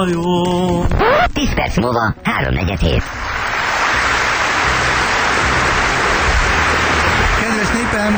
hajó. 10 perc múlva 3:47. Kedves népem,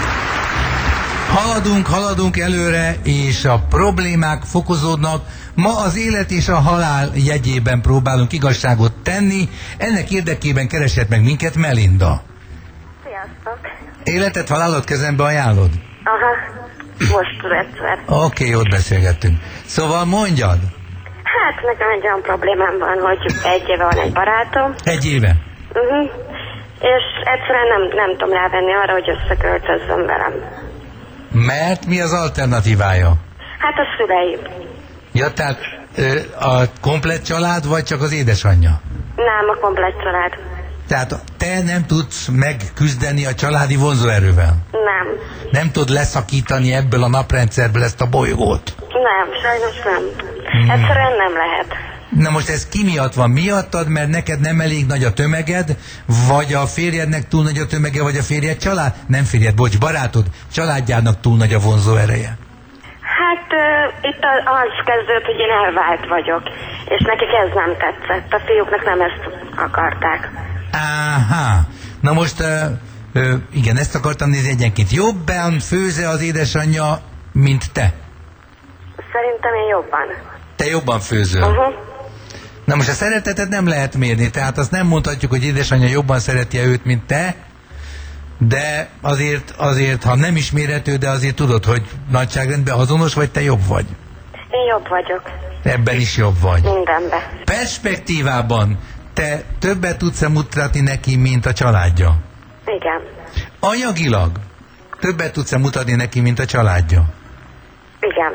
haladunk előre, és a problémák fokozódnak. Ma az élet és a halál jegyében próbálunk igazságot tenni. Ennek érdekében keresett meg minket Melinda. Sziasztok! Életet, halálot kezembe ajánlod? Aha, most egyszer. Oké, ott beszélgettünk. Szóval mondjad. Hát nekem egy olyan problémám van, hogy 1 éve van egy barátom. 1 éve? És egyszerűen nem tudom rávenni arra, hogy összeköltözzön velem. Mert mi az alternatívája? Hát a szüleim. Ja, tehát a komplett család, vagy csak az édesanyja? Nem, a komplett család. Tehát te nem tudsz megküzdeni a családi vonzóerővel? Nem. Nem tudod leszakítani ebből a naprendszerből ezt a bolygót? Nem, sajnos nem. Egyszerűen nem lehet. Na most ez ki miatt van? Miattad, mert neked nem elég nagy a tömeged, vagy a férjednek túl nagy a tömege, vagy a férjed család? Nem férjed, bocs, barátod, családjának túl nagy a vonzó ereje. Hát itt az kezdődött, hogy én elvált vagyok. És nekik ez nem tetszett. A fiúknak nem ezt akarták. Áhá. Na most, igen, ezt akartam nézni egyenként. Jobban főze az édesanyja, mint te? Szerintem én jobban. Te jobban főzöl. Na most a szeretetet nem lehet mérni, tehát azt nem mondhatjuk, hogy édesanyja jobban szereti őt, mint te, de azért, ha nem is mérhető, de azért tudod, hogy nagyságrendben azonos vagy, te jobb vagy. Én jobb vagyok. Ebben is jobb vagy. Mindenben. Perspektívában te többet tudsz mutatni neki, mint a családja? Igen. Anyagilag többet tudsz mutatni neki, mint a családja? Igen.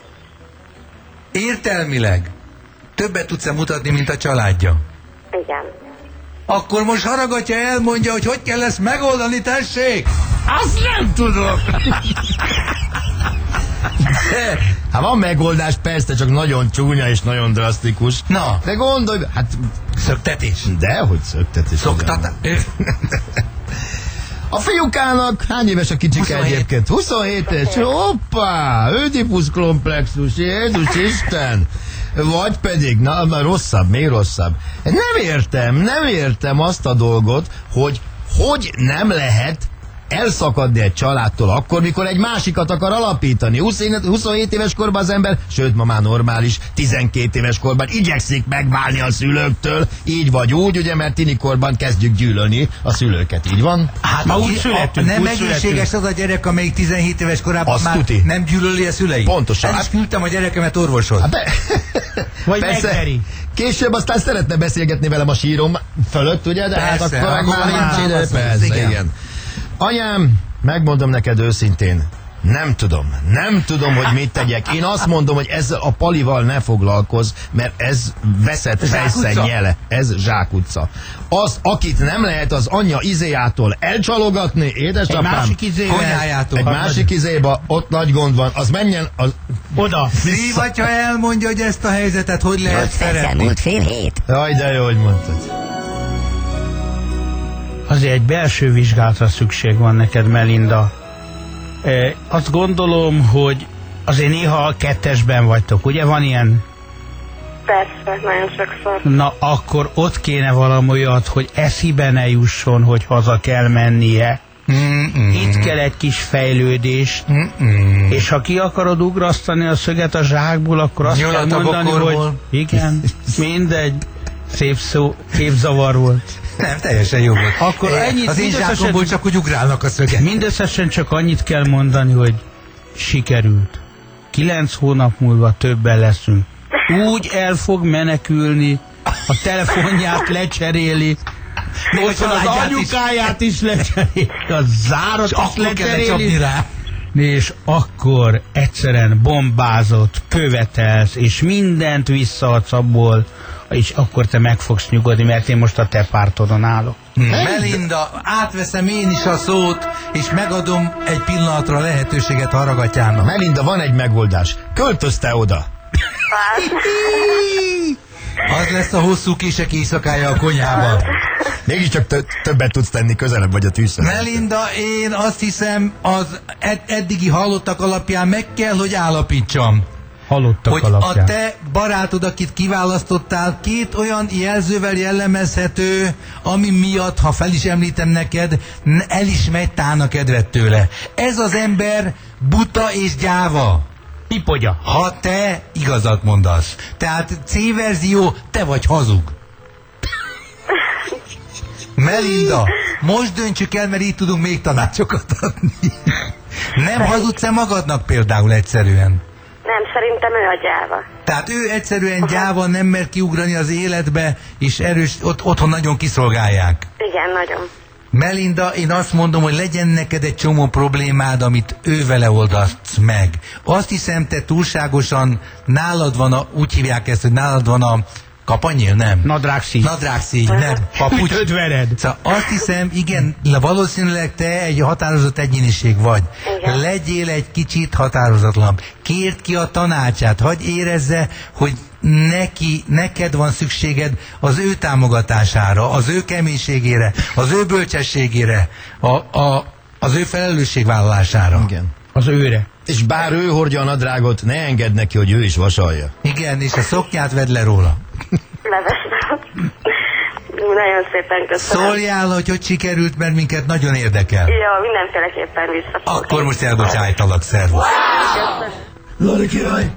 Értelmileg többet tudsz mutatni, mint a családja? Igen. Akkor most Haragатya elmondja, hogy kell ezt megoldani, tessék! Azt nem tudom. Hát van megoldás, persze, csak nagyon csúnya és nagyon drasztikus. Na. De gondolj, hát... Szöktetés. Dehogy szöktetés. Szoktatás. A fiúkának hány éves a kicsike 27. egyébként? 27 éves. Hoppá! Ödipus komplexus, Jézus Isten! Vagy pedig, na rosszabb, még rosszabb. Nem értem azt a dolgot, hogy nem lehet elszakadni egy családtól akkor, mikor egy másikat akar alapítani. 27 éves korban az ember, sőt ma már normális, 12 éves korban igyekszik megválni a szülőktől, így vagy úgy, ugye, mert tinikorban kezdjük gyűlölni a szülőket, így van? Hát Ma úgy születünk, nem úgy egészséges az a gyerek, amelyik 17 éves korában Azt már tuti. nem gyűlöli a szüleit. Pontosan. El is küldtem a gyerekemet orvoshoz. Hát Vagy persze, megveri. később aztán szeretne beszélgetni velem a sírom fölött, ugye, de hát Persze, akkor akkor már már nincs ide. válaszolsz, Persze, igen. igen. Anyám, megmondom neked őszintén, nem tudom, hogy mit tegyek. Én azt mondom, hogy ezzel a palival ne foglalkozz, mert ez veszett fejszennyele. Ez zsákutca. Az, akit nem lehet az anyja izéjától elcsalogatni, édesapám, Egy másik izével. Konyhájától. egy másik izéba, ott nagy gond van, az menjen, az... Oda. Szívatya elmondja, hogy ezt a helyzetet hogy lehet 8 perccel szeretni. múlt 6:30. Jaj, de jó, hogy mondtad. Azért egy belső vizsgálatra szükség van neked, Melinda. Azt gondolom, hogy azért néha a kettesben vagytok, ugye? Van ilyen? Persze, nagyon sokszor. Na, akkor ott kéne valami olyat, hogy eszibe ne jusson, hogy haza kell mennie. Itt kell egy kis fejlődés, és ha ki akarod ugrasztani a szöget a zsákból, akkor azt Nyulat kell a mondani, bokorból. hogy igen, mindegy, szép szó, képzavar volt. Nem, teljesen jó volt. Akkor ennyit az én mindösszesen- zsákomból csak úgy ugrálnak a szöget. Mindösszesen csak annyit kell mondani, hogy sikerült. 9 hónap múlva többen leszünk. Úgy el fog menekülni, a telefonját lecseréli, Még a otthon az családját is. anyukáját is lecseréli, a zárat És is akkor kell lecsapni lecseréli, rá. és akkor egyszerűen bombázott, követelsz, és mindent visszaadsz abból, és akkor te meg fogsz nyugodni, mert én most a te pártodon állok. Melinda, átveszem én is a szót, és megadom egy pillanatra a lehetőséget Haragatyának. Melinda, van egy megoldás. Költözte oda. Az lesz a hosszú kések éjszakája a konyhában. Mégiscsak többet tudsz tenni, közelebb vagy a tűzhez. Melinda, én azt hiszem, az eddigi hallottak alapján meg kell, hogy állapítsam, Halottak hogy alapján. a te barátod, akit kiválasztottál, két olyan jelzővel jellemezhető, ami miatt, ha fel is említem neked, el is megy tálna kedved tőle. Ez az ember buta és gyáva. Pipogya. Ha te igazat mondasz. Tehát C-verzió, te vagy hazug. Melinda, most döntsük el, mert így tudunk még tanácsokat adni. Nem hazudsz-e magadnak például egyszerűen? Nem, szerintem ő a gyáva. Tehát ő egyszerűen gyáva, nem mer kiugrani az életbe, és erős, otthon nagyon kiszolgálják. Igen, nagyon. Melinda, én azt mondom, hogy legyen neked egy csomó problémád, amit ő vele oldasz meg. Azt hiszem, te túlságosan nálad van úgy hívják ezt, hogy nálad van a kapanyél, nem? Nadrágszíj. Nadrágszíj, nem. Papucs. Ütöd vered. Szóval azt hiszem, igen, valószínűleg te egy határozott egyéniség vagy. Igen. Legyél egy kicsit határozatlanabb. Kérd ki a tanácsát, hagyj érezze, hogy neked van szükséged az ő támogatására, az ő keménységére, az ő bölcsességére, az ő felelősségvállalására. Igen. Az őre. És bár ő hordja a nadrágot, ne engedd neki, hogy ő is vasalja. Igen, és a szoknyát vedd le róla. Leveszem. Nagyon szépen köszönöm. Szóljál, hogy sikerült, mert minket nagyon érdekel. Jó, mindenféleképpen vissza. Akkor most elbocsájtalak, szervusz. Lari király!